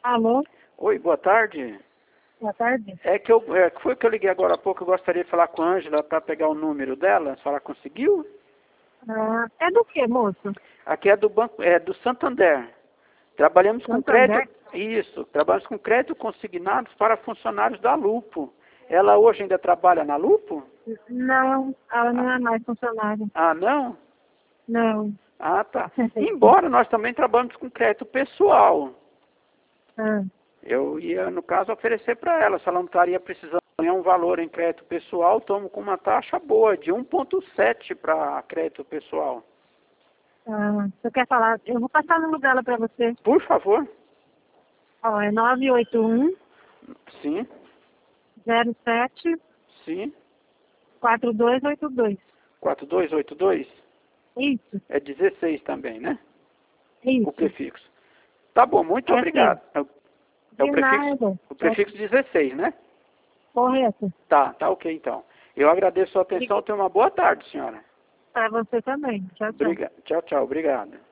Alô? Oi, boa tarde. Boa tarde. Foi que eu liguei agora há pouco, eu gostaria de falar com a Ângela para pegar o número dela, se ela conseguiu. É do que, moço? Aqui é do banco, é do Santander. Trabalhamos com Santander? crédito, isso, trabalhamos com crédito consignados para funcionários da Lupo. Ela hoje ainda trabalha na Lupo? Não, ela não é mais funcionária. Ah, não? Não. Ah, tá. Embora nós também trabalhamos com crédito pessoal. Ah, Eu ia, no caso, oferecer para ela, se ela não estaria precisando ganhar um valor em crédito pessoal, tomo com uma taxa boa, de 1,7 para crédito pessoal. você quer falar? Eu vou passar o número dela para você. Por favor. Ó, é 981 Sim, 07 sim. 4282. 4282? Isso, É 16 também, né? O isso. prefixo. Tá bom, muito É sim. obrigado. É De nada. o prefixo 16, né? Correto. Tá ok então. Eu agradeço a sua atenção, tenha uma boa tarde, senhora. Para você também. Tchau, tchau. Tchau, tchau, obrigado.